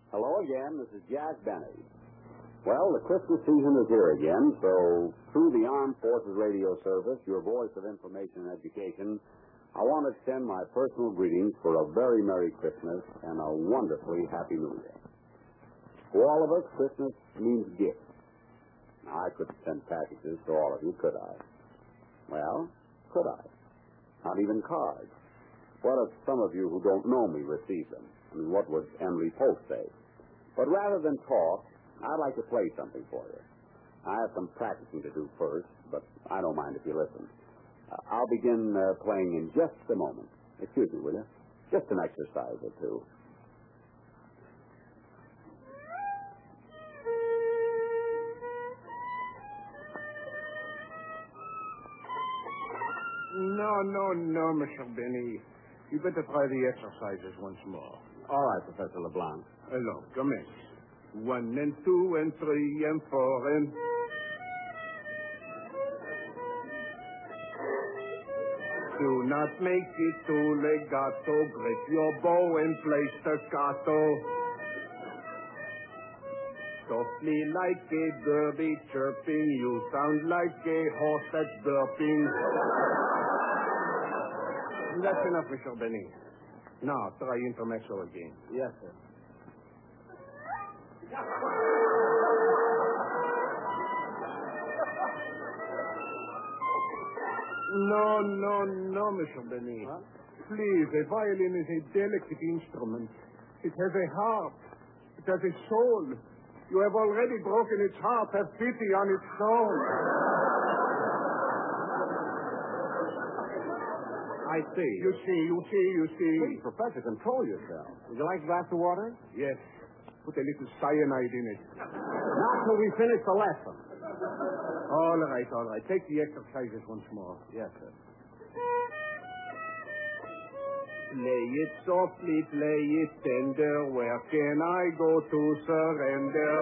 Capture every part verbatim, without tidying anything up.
Hello again. This is Jack Benny. Well, the Christmas season is here again, so through the Armed Forces Radio Service, your voice of information and education, I want to extend my personal greetings for a very Merry Christmas and a wonderfully Happy New Year. For all of us, Christmas means gifts. Now, I couldn't send packages to all of you, could I? Well, could I? Not even cards. What if some of you who don't know me receive them? I mean, what would Emily Post say? But rather than talk, I'd like to play something for you. I have some practicing to do first, but I don't mind if you listen. Uh, I'll begin uh, playing in just a moment. Excuse me, will you? Just an exercise or two. No, no, no, Mister Benny. You better try the exercises once more. All right, Professor LeBlanc. Hello, commence. One and two and three and four and... Do not make it too legato. Grip your bow and play staccato. Softly like a derby chirping. You sound like a horse that's burping. That's enough, Mister Benny. Now, try intermezzo again. Yes, sir. No, no, no, Mister Benny. Huh? Please, a violin is a delicate instrument. It has a heart. It has a soul. You have already broken its heart. Have pity on its soul. I see. You see, you see, you see. Please, Professor, control yourself. Would you like a glass of water? Yes. Put a little cyanide in it. Not till we finish the lesson. All right, all right. Take the exercises once more. Yes, sir. Play it softly, play it tender. Where can I go to surrender?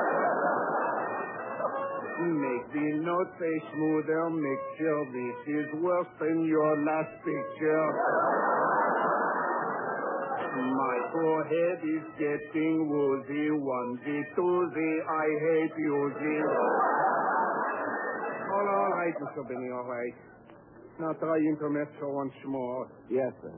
Make the notes a smoother mixture. This is worse than your last picture. My forehead is getting woozy. Onesie, twosie, I hate using. All, all right, Mister Benny, all right. Now try intermezzo once more. Yes, sir.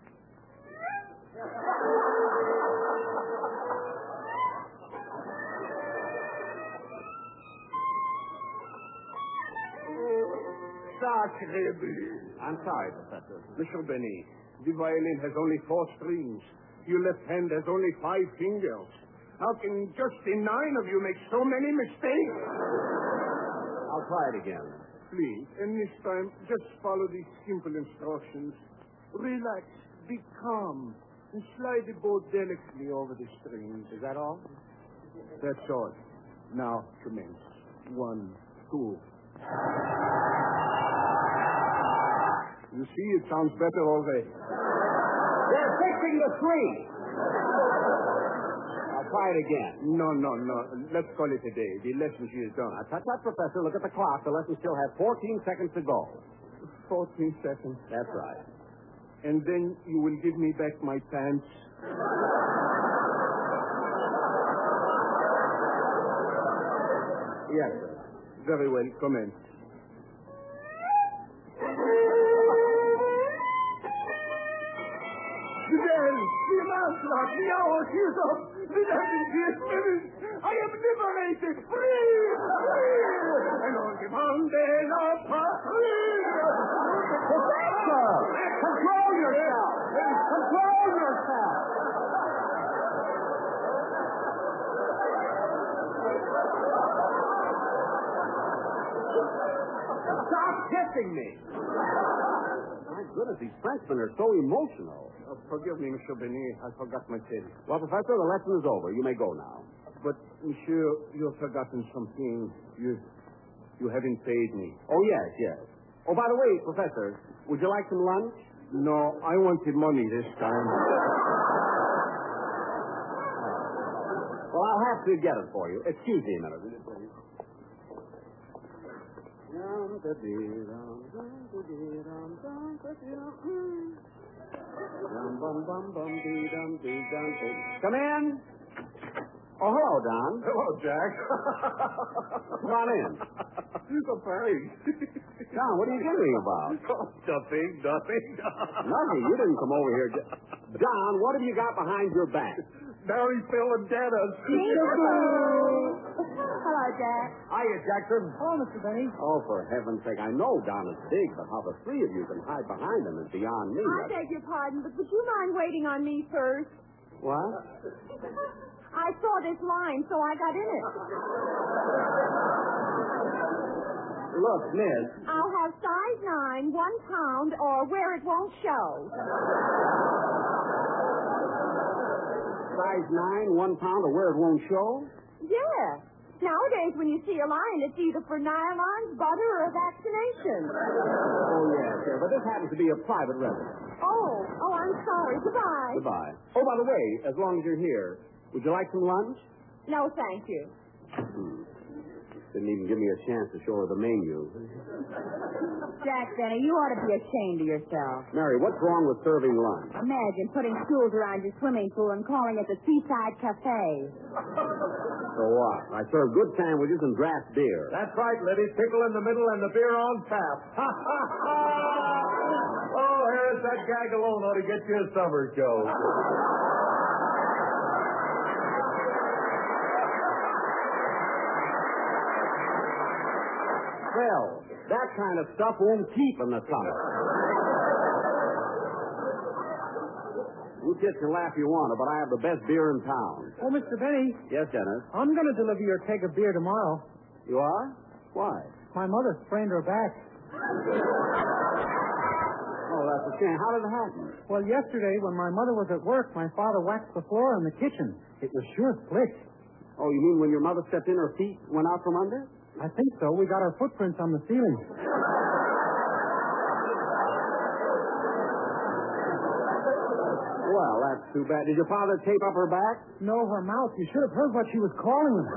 I'm sorry, Professor. Mister Benny, the violin has only four strings. Your left hand has only five fingers. How can just the nine of you make so many mistakes? I'll try it again. Please, and this time, just follow these simple instructions. Relax, be calm, and slide the bow delicately over the strings. Is that all? That's all. Now, commence. One, two. You see, it sounds better already. They're fixing the three. I'll try it again. No, no, no. Let's call it a day. The lesson she is done. Now, tut, tut, Professor. Look at the clock. The lesson still has fourteen seconds to go. Fourteen seconds. That's right. And then you will give me back my pants. Yes, sir. Very well. Commence. Fidel, the manslaughter, the hour is up. The deputy is finished. I am liberated, free, free. And on demand de la patrie. Professor! Control yourself! Control yourself! Stop kissing me! My goodness, these Frenchmen are so emotional. Uh, forgive me, Monsieur Benny. I forgot myself. Well, Professor, the lesson is over. You may go now. But, Monsieur, you've forgotten something. You, you haven't paid me. Oh, yes, yes. Oh, by the way, Professor, would you like some lunch? No, I wanted money this time. Well, I'll have to get it for you. Excuse me a minute, will you, please? Come in. Oh, hello, Don. Hello, Jack. Come on in. The thanks. Don, what are you giggling about? Oh, nothing, nothing. Nothing. You didn't come over here. j- Don, what have you got behind your back? Mary, Phil, and Dennis. Hello, Jack. Hiya, Jackson. Hello, Mister Benny. Oh, for heaven's sake, I know Don is big, but how the three of you can hide behind him is beyond me. I beg your pardon, but would you mind waiting on me first? What? I saw this line, so I got in it. Look, miss. I'll have size nine, one pound, or where it won't show. Size nine, one pound, or where it won't show? Yeah. Nowadays, when you see a lion, it's either for nylons, butter, or a vaccination. Oh, yes, yes. But this happens to be a private residence. Oh, oh, I'm sorry. Goodbye. Goodbye. Oh, by the way, as long as you're here, would you like some lunch? No, thank you. Hmm. Didn't even give me a chance to show her the menu. Jack Benny, you ought to be ashamed of yourself. Mary, what's wrong with serving lunch? Imagine putting stools around your swimming pool and calling it the Seaside Cafe. So what? I serve good sandwiches and draft beer. That's right, Libby. Pickle in the middle and the beer on tap. Ha, ha, ha! Oh, here's that gag alone ought to get you a summer show. Well, that kind of stuff won't keep in the summer. You kids can laugh if you want to, but I have the best beer in town. Oh, Mister Benny, Yes, Dennis? I'm going to deliver your keg of beer tomorrow. You are? Why? My mother sprained her back. Oh, that's a shame. How did it happen? Well, yesterday, when my mother was at work, my father waxed the floor in the kitchen. It was sure split. Oh, you mean when your mother stepped in, her feet went out from under? I think so. We got our footprints on the ceiling. Well, that's too bad. Did your father tape up her back? No, her mouth. You should have heard what she was calling them.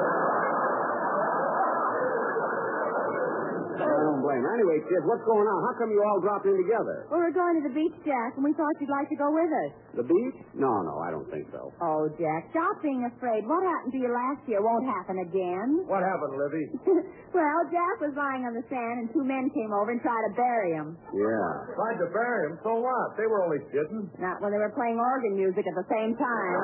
I don't blame her. Anyway, kids, what's going on? How come you all dropped in together? Well, we're going to the beach, Jack, and we thought you'd like to go with us. The beach? No, no, I don't think so. Oh, Jack, stop being afraid. What happened to you last year won't happen again. What happened, Libby? Well, Jack was lying on the sand, and two men came over and tried to bury him. Yeah. Tried to bury him, so what? They were only kidding. Not when they were playing organ music at the same time.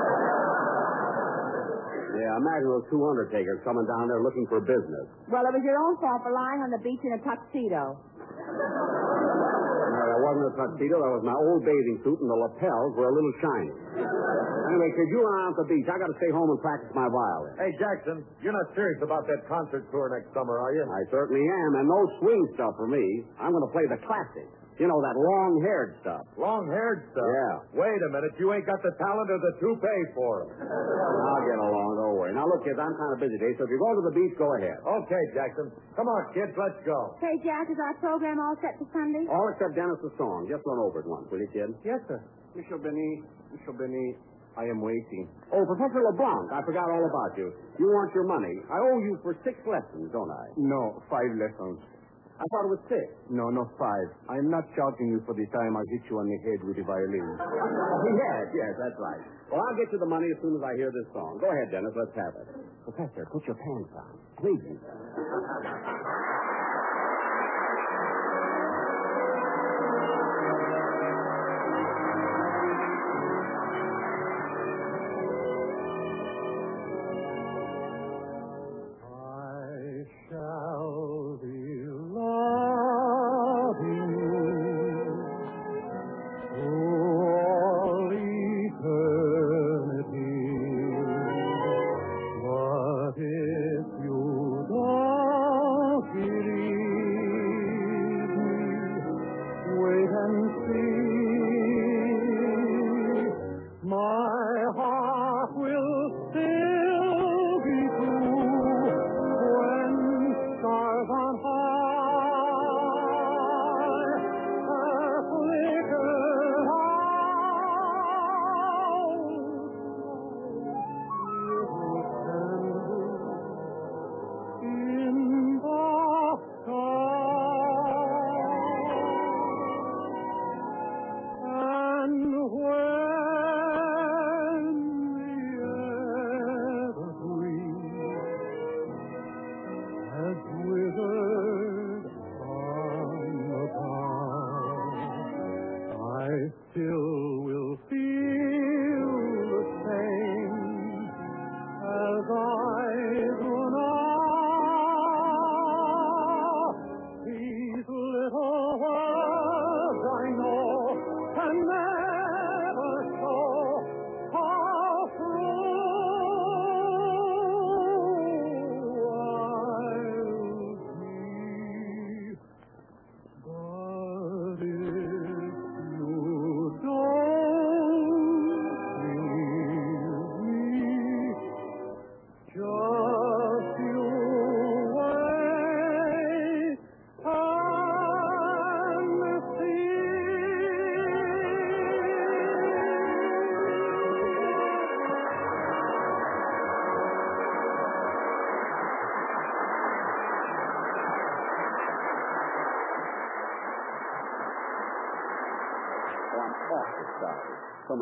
Yeah, imagine those two undertakers coming down there looking for business. Well, it was your own fault for lying on the beach in a tuxedo. No, that wasn't a tuxedo. That was my old bathing suit, and the lapels were a little shiny. Anyway, kid, you run out to the beach. I got to stay home and practice my violin. Hey, Jackson, you're not serious about that concert tour next summer, are you? I certainly am, and no swing stuff for me. I'm going to play the classics. You know, that long-haired stuff. Long-haired stuff? Yeah. Wait a minute. You ain't got the talent or the toupee for it. I'll get along. Don't worry. Now, look, kids, I'm kind of busy today, so if you're going to the beach, go ahead. Okay, Jackson. Come on, kids. Let's go. Hey, Jack, is our program all set for Sunday? All except Dennis's song. Just run over it once, will you, kid? Yes, sir. Mister Benny, Mister Benny, I am waiting. Oh, Professor LeBlanc, I forgot all about you. You want your money. I owe you for six lessons, don't I? No, five lessons. I thought it was six. No, no, five. I'm not charging you for the time I hit you on the head with the violin. Oh, yes, yes, that's right. Well, I'll get you the money as soon as I hear this song. Go ahead, Dennis. Let's have it. Professor, put your pants on. Please. If you don't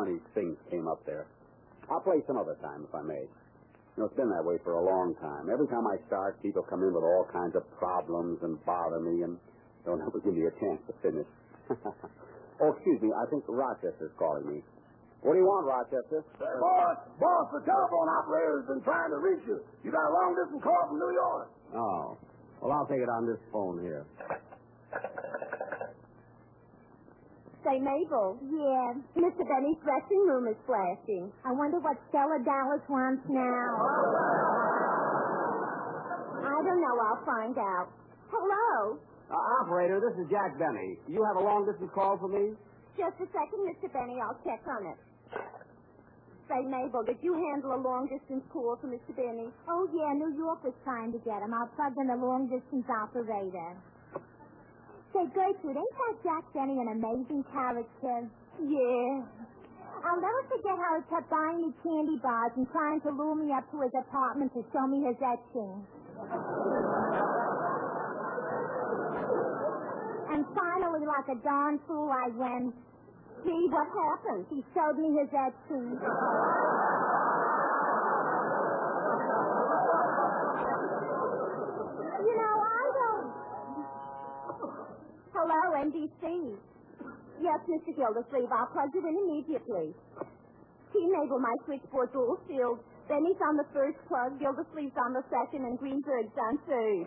many things came up there. I'll play some other time, if I may. You know, it's been that way for a long time. Every time I start, people come in with all kinds of problems and bother me and don't ever give me a chance to finish. Oh, excuse me. I think Rochester's calling me. What do you want, Rochester? Hey, boss, boss, the telephone operator's been trying to reach you. You got a long-distance call from New York. Oh. Well, I'll take it on this phone here. Say, Mabel. Yeah. Mister Benny's dressing room is flashing. I wonder what Stella Dallas wants now. I don't know. I'll find out. Hello? Uh, operator, this is Jack Benny. You have a long-distance call for me? Just a second, Mister Benny. I'll check on it. Say, Mabel, did you handle a long-distance call for Mister Benny? Oh, yeah, New York was trying to get him. I'll plug in the long-distance operator. Say, Gertrude, ain't that Jack Benny an amazing character? Yeah. I'll never forget how he kept buying me candy bars and trying to lure me up to his apartment to show me his etching. And finally, like a darn fool, I went. Gee, what happened? He showed me his etching. You know, I don't... Hello, N B C. Yes, Mister Gildersleeve, I'll plug it in immediately. See, Mabel, my switchboard's all filled. Benny's on the first plug, Gildersleeve's on the second, and Greenberg's on third.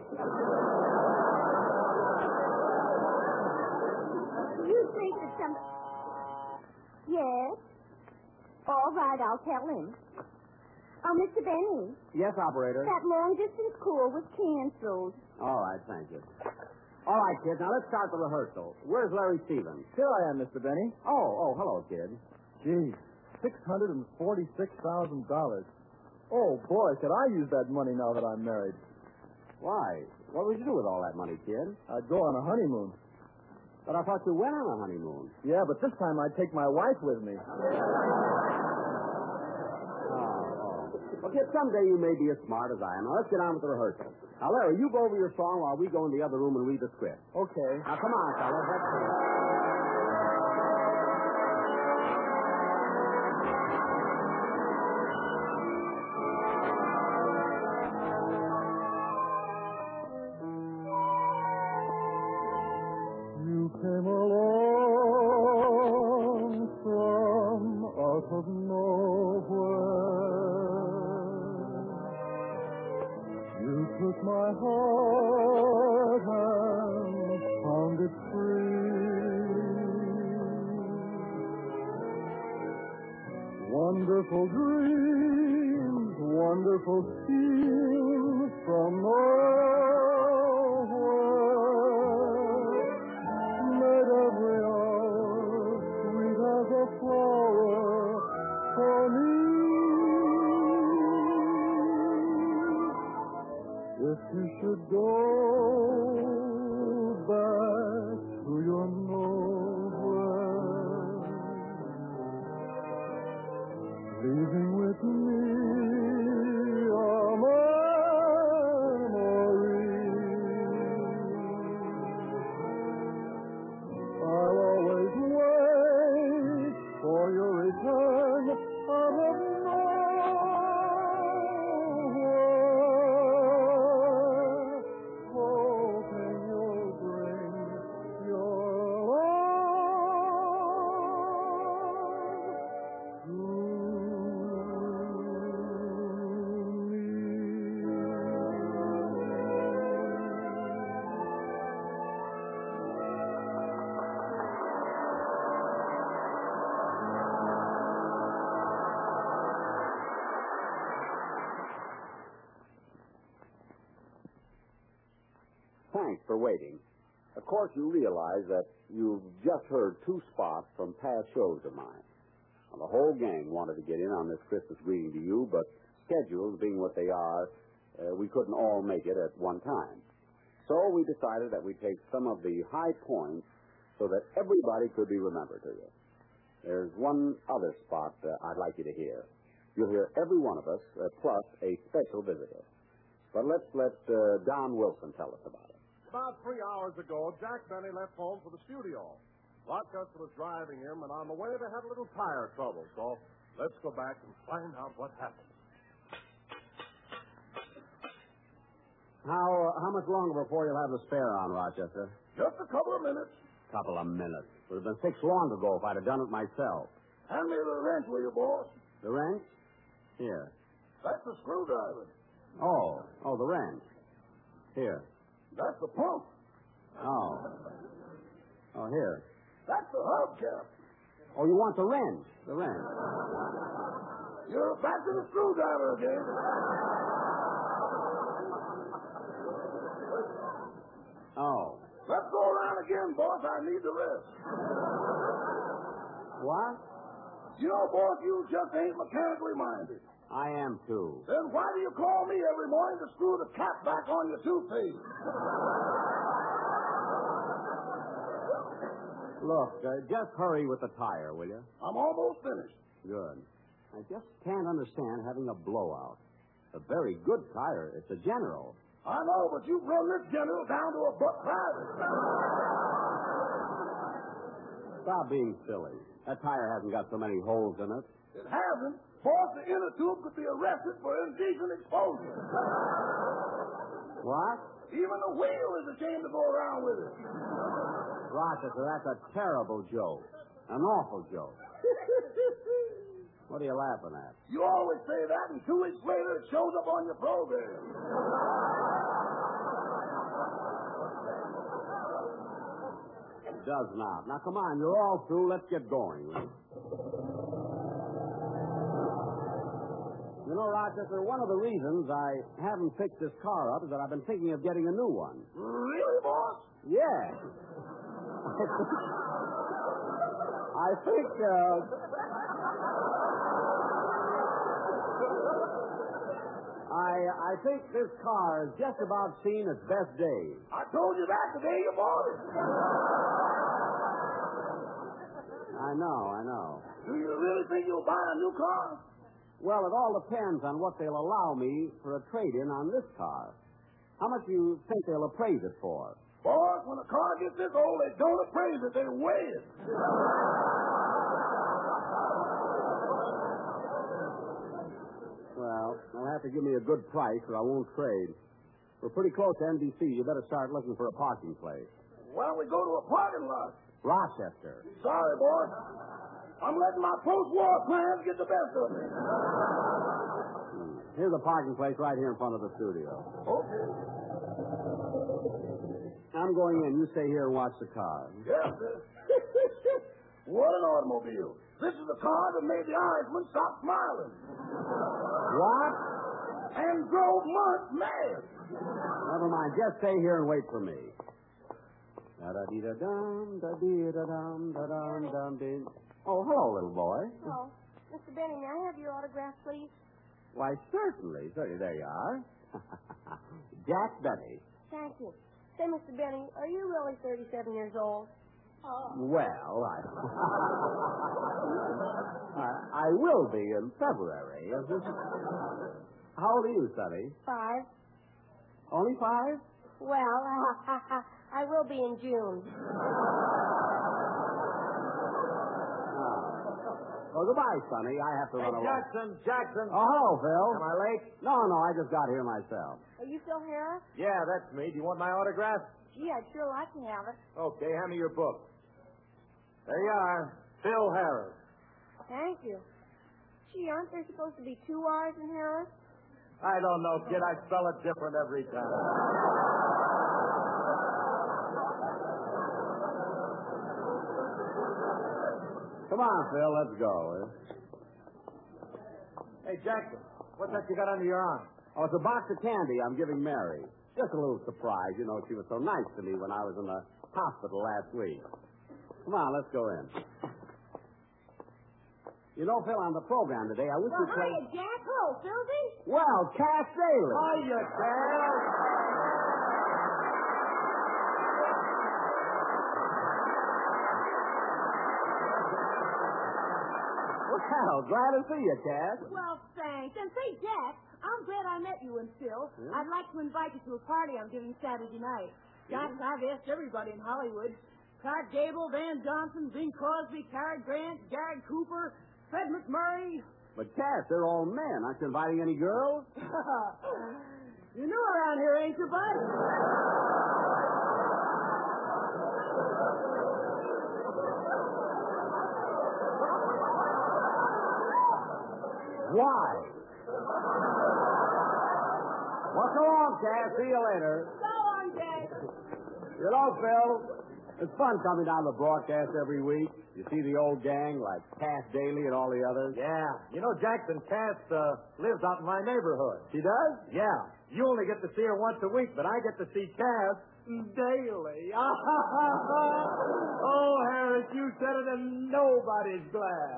You think that some... Yes? All right, I'll tell him. Oh, Mister Benny. Yes, operator. That long-distance call was canceled. All right, thank you. All right, kids, now let's start the rehearsal. Where's Larry Stevens? Here I am, Mister Benny. Oh, oh, hello, kid. Gee, six hundred forty-six thousand dollars. Oh, boy, could I use that money now that I'm married. Why? What would you do with all that money, kid? I'd go on a honeymoon. But I thought you went on a honeymoon. Yeah, but this time I'd take my wife with me. Oh, oh. Well, kid, someday you may be as smart as I am. Now, let's get on with the rehearsal. Now, Larry, you go over your song while we go in the other room and read the script. Okay. Now, come on, fellas. Let's see. You came along from out of nowhere. You took my heart and found it free. Wonderful dreams, wonderful schemes from nowhere made every hour sweet as a flower for me. If you should go back to your nowhere, leaving with me a memory, I'll always wait for your return out of nowhere, hoping you'll bring your love to Thanks for waiting. Of course, you realize that you've just heard two spots from past shows of mine. Now, the whole gang wanted to get in on this Christmas greeting to you, but schedules being what they are, uh, we couldn't all make it at one time. So we decided that we'd take some of the high points so that everybody could be remembered to you. There's one other spot uh, I'd like you to hear. You'll hear every one of us, uh, plus a special visitor. But let's let uh, Don Wilson tell us about it. About three hours ago, Jack Benny left home for the studio. Rochester was driving him, and on the way they had a little tire trouble. So let's go back and find out what happened. How uh, how much longer before you'll have the spare on, Rochester? Just a couple of minutes. Couple of minutes. Would have been fixed long ago if I'd have done it myself. Hand me the wrench, will you, boss? The wrench? Here. That's the screwdriver. Oh, oh, the wrench. Here. That's the pump. Oh. Oh, here. That's the hubcap. Oh, you want the wrench? The wrench. You're back to the screwdriver again. Oh. Let's go around again, boss. I need the rest. What? You know, boss, you just ain't mechanically minded. I am, too. Then why do you call me every morning to screw the cap back on your toothpaste? Look, uh, just hurry with the tire, will you? I'm almost finished. Good. I just can't understand having a blowout. A very good tire. It's a General. I know, but you've run this General down to a buck private. Stop being silly. That tire hasn't got so many holes in it. It hasn't. Boss, the inner tube could be arrested for indecent exposure. What? Even the wheel is ashamed to go around with it. Rochester, that's a terrible joke. An awful joke. What are you laughing at? You always say that, and two weeks later it shows up on your program. It does not. Now, come on, you're all through. Let's get going, will you? You know, Rochester, one of the reasons I haven't fixed this car up is that I've been thinking of getting a new one. Really, boss? Yes. I think, uh... I I think this car has just about seen its best days. I told you that the day you bought it. I know, I know. Do you really think you'll buy a new car? Well, it all depends on what they'll allow me for a trade-in on this car. How much do you think they'll appraise it for? Boss, when a car gets this old, they don't appraise it, they weigh it. Well, they'll have to give me a good price or I won't trade. We're pretty close to N B C. You better start looking for a parking place. Why don't we go to a parking lot? Rochester. Sorry, boss. I'm letting my post-war plans get the best of me. Hmm. Here's a parking place right here in front of the studio. Okay. I'm going in. You stay here and watch the car. Yes, sir. What an automobile. This is the car that made the Irishman stop smiling. What? And drove Munt mad. Never mind. Just stay here and wait for me. Da-da-dee-da-dum, da-dee-da-dum, da-dum, dum, dee. Oh, hello, little boy. Oh, Mister Benny, may I have your autograph, please? Why, certainly. Certainly. There you are. Jack Benny. Thank you. Say, Mister Benny, are you really thirty-seven years old? Oh. Well, I... I... I will be in February. How old are you, Sonny? Five. Only five? Well, I will be in June. Well, goodbye, Sonny. I have to Hey, run away. Jackson, Jackson. Oh, hello, Phil. Am I late? No, no, I just got here myself. Are you Phil Harris? Yeah, that's me. Do you want my autograph? Gee, I'd sure like to have it. Okay, hand me your book. There you are. Phil Harris. Thank you. Gee, aren't there supposed to be two R's in Harris? I don't know, kid. I spell it different every time. Come on, Phil. Let's go. Eh? Hey, Jackson, what's that you got under your arm? Oh, it's a box of candy I'm giving Mary. Just a little surprise. You know, she was so nice to me when I was in the hospital last week. Come on, let's go in. You know, Phil, on the program today, I wish Well, you'd play... hiya, Jack. Hello, Philby. Well, Cass Daly. Hiya, Cass. Well, glad to see you, Cass. Well, thanks. And say, Jack, I'm glad I met you and Phil. Yeah? I'd like to invite you to a party I'm giving Saturday night. Gosh, I've asked everybody in Hollywood. Clark Gable, Van Johnson, Bing Crosby, Cary Grant, Gary Cooper, Fred McMurray. But, Cass, they're all men. Aren't you inviting any girls? You new around here, ain't you, bud? Why? Well, so long, Cass. See you later. So long, Jack. You know, Phil, it's fun coming down the broadcast every week. You see the old gang like Cass Daly and all the others. Yeah. You know, Jackson Cass uh, lives out in my neighborhood. She does? Yeah. You only get to see her once a week, but I get to see Cass daily. Oh, Harris, you said it and nobody's glad.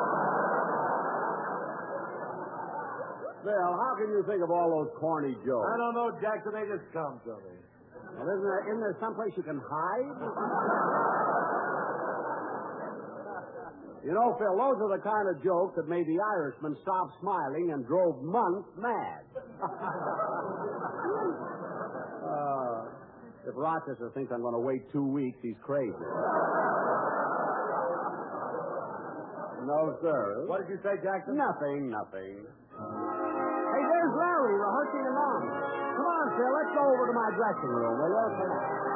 Phil, how can you think of all those corny jokes? I don't know, Jackson. They just come to me. Well, isn't there, isn't there someplace you can hide? You know, Phil, those are the kind of jokes that made the Irishman stop smiling and drove months mad. uh, if Rochester thinks I'm going to wait two weeks, he's crazy. No, sir. What did you say, Jackson? Nothing, nothing. Hey, there's Larry rehearsing along. Come on, Phil, let's go over to my dressing room, will you?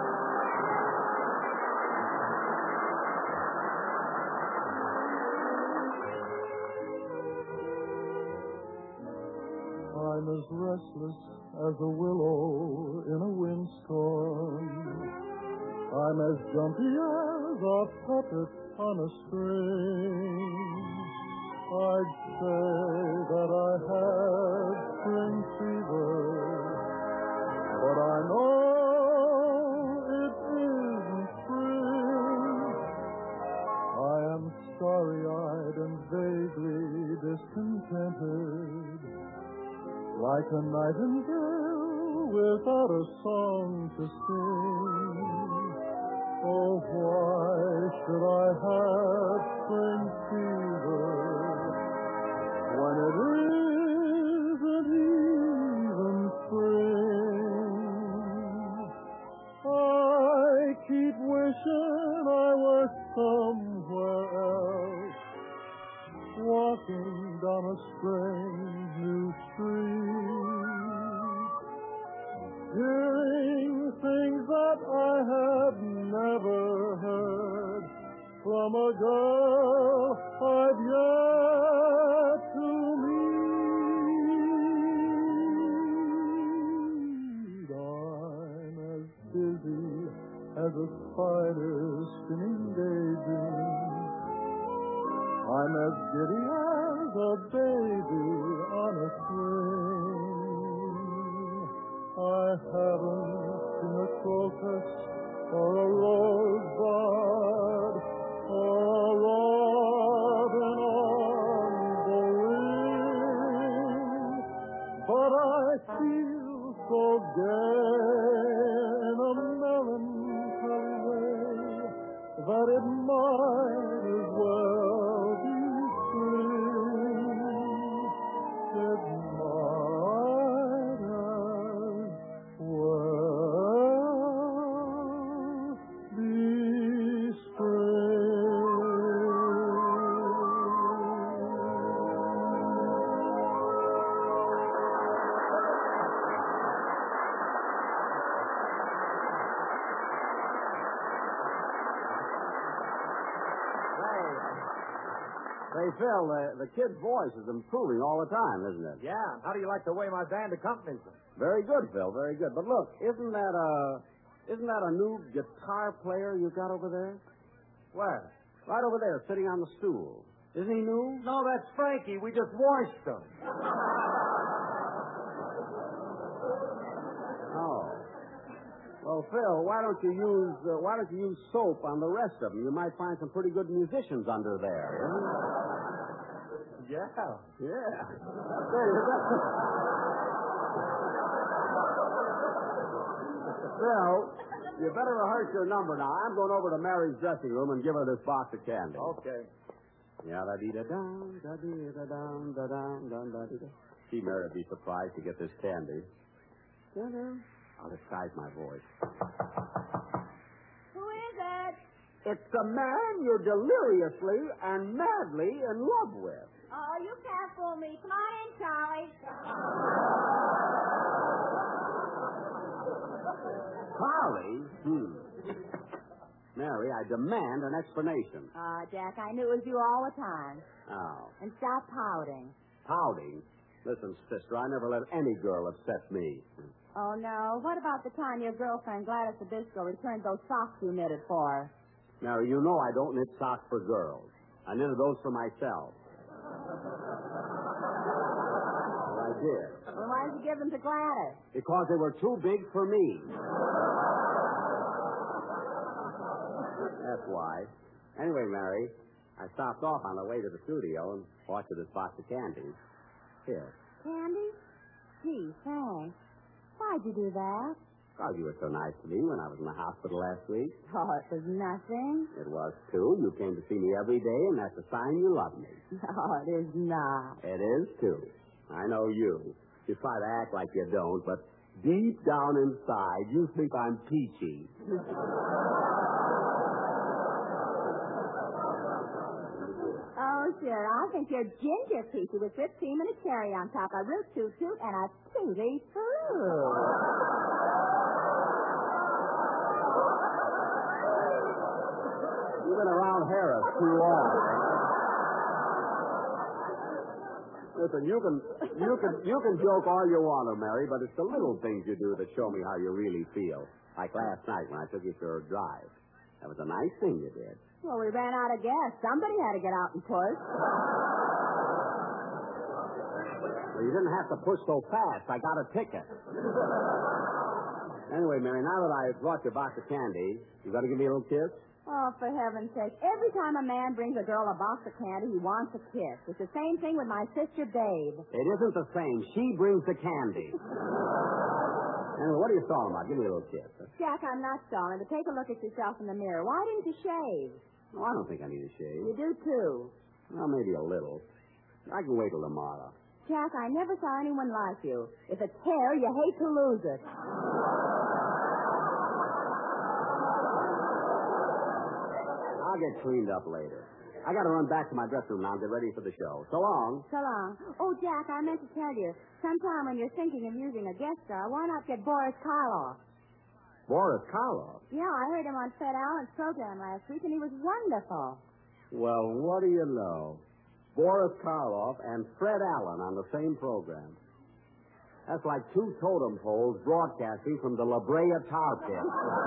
I'm as restless as a willow in a windstorm. I'm as jumpy as a puppet on a string. I'd say that I had spring fever, but I know it isn't spring. I am starry-eyed and vaguely discontented, like a nightingale without a song to sing. Oh, why should I have spring fever when it isn't even spring? I keep wishing I were somewhere else, walking down a strange new street, hearing things that I have never heard from a girl I've yet to meet. I'm as busy as a spider spinning daydreams. I'm as giddy as a baby on a swing. I haven't seen a crocus or a rosebud or a robin on the wing, but I feel so gay in a melancholy way that it might as well be spring. It might as well be spring. Say, Phil, the, the kid's voice is improving all the time, isn't it? Yeah. How do you like the way my band accompanies them? Very good, Phil, very good. But look, isn't that a, isn't that a new guitar player you got over there? Where? Right over there, sitting on the stool. Isn't he new? No, that's Frankie. We just washed him. Oh. Well, Phil, why don't you use uh, why don't you use soap on the rest of them? You might find some pretty good musicians under there. Yeah. Yeah. There you go. Phil, you better rehearse your number now. I'm going over to Mary's dressing room and give her this box of candy. Okay. Yeah, da dee da down, da dee da down, da down, da da dee da. She, Mary, would be surprised to get this candy. Da-da. I'll disguise my voice. Who is it? It's the man you're deliriously and madly in love with. Oh, you can't fool me. Come on in, Charlie. Charlie? Hmm. Mary, I demand an explanation. Uh, Jack, I knew it was you all the time. Oh. And stop pouting. Pouting? Listen, sister, I never let any girl upset me. Oh, no. What about the time your girlfriend, Gladys Abisco, returned those socks you knitted for her? Mary, you know I don't knit socks for girls. I knitted those for myself. Well, I did. Well, why did you give them to Gladys? Because they were too big for me. That's why. Anyway, Mary, I stopped off on the way to the studio and bought you this box of candy. Here. Candy? Gee, thanks. Why'd you do that? Because you were so nice to me when I was in the hospital last week. Oh, it was nothing. It was, too. You came to see me every day, and that's a sign you love me. No, it is not. It is, too. I know you. You try to act like you don't, but deep down inside, you think I'm peachy. Oh, sure. I think you're ginger peachy with whipped cream and a cherry on top, a root toot toot, and a tutti fruit. You've been around Harris too long. Listen, you can you can you can joke all you want to, Mary, but it's the little things you do that show me how you really feel. Like last night when I took you for a drive. That was a nice thing you did. Well, we ran out of gas. Somebody had to get out and push. Well, you didn't have to push so fast. I got a ticket. Anyway, Mary, now that I brought you a box of candy, you got to give me a little kiss? Oh, for heaven's sake. Every time a man brings a girl a box of candy, he wants a kiss. It's the same thing with my sister, Babe. It isn't the same. She brings the candy. Anyway, what are you stalling about? Give me a little kiss. Huh? Jack, I'm not stalling, but take a look at yourself in the mirror. Why didn't you shave? Oh, I don't think I need a shave. You do, too. Well, maybe a little. I can wait till tomorrow. Jack, I never saw anyone like you. If it's hair, you hate to lose it. I'll get cleaned up later. I got to run back to my dressing room now and get ready for the show. So long. So long. Oh, Jack, I meant to tell you, sometime when you're thinking of using a guest star, why not get Boris Karloff? Boris Karloff? Yeah, I heard him on Fred Allen's program last week, and he was wonderful. Well, what do you know? Boris Karloff and Fred Allen on the same program. That's like two totem poles broadcasting from the La Brea tar pit.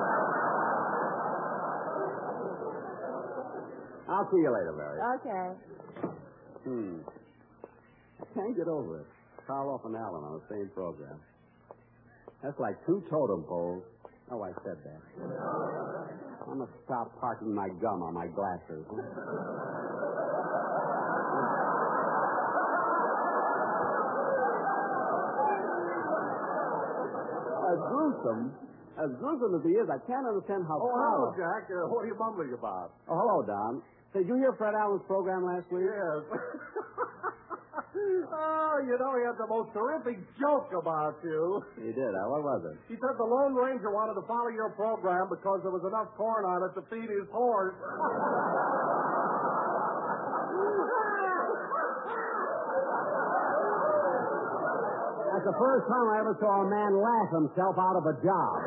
I'll see you later, Mary. Okay. Hmm. I can't get over it. Karloff and Allen on the same program. That's like two totem poles. Oh, I said that. I must stop parking my gum on my glasses. As gruesome, as gruesome as he is, I can't understand how... Oh, hello, Jack. Uh, what are you mumbling about? Oh, hello, Don. Did you hear Fred Allen's program last week? Yes. Oh, you know, he had the most terrific joke about you. He did, huh? What was it? He said the Lone Ranger wanted to follow your program because there was enough corn on it to feed his horse. That's the first time I ever saw a man laugh himself out of a job.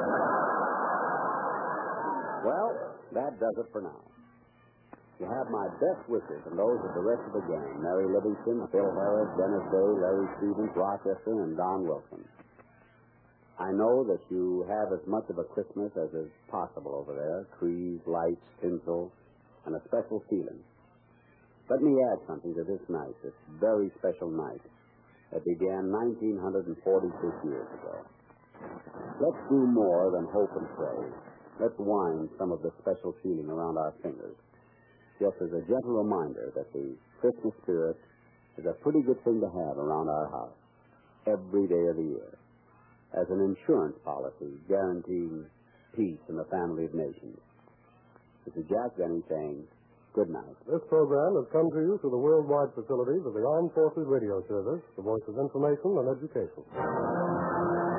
Well, that does it for now. You have my best wishes and those of the rest of the gang. Mary Livingston, Phil Harris, Dennis Day, Larry Stevens, Rochester, and Don Wilson. I know that you have as much of a Christmas as is possible over there. Trees, lights, tinsel, and a special feeling. Let me add something to this night, this very special night that began nineteen forty-six years ago. Let's do more than hope and pray. Let's wind some of the special feeling around our fingers, just as a gentle reminder that the Christmas spirit is a pretty good thing to have around our house every day of the year, as an insurance policy guaranteeing peace in the family of nations. This is Jack Benny saying good night. This program has come to you through the worldwide facilities of the Armed Forces Radio Service, the voice of information and education.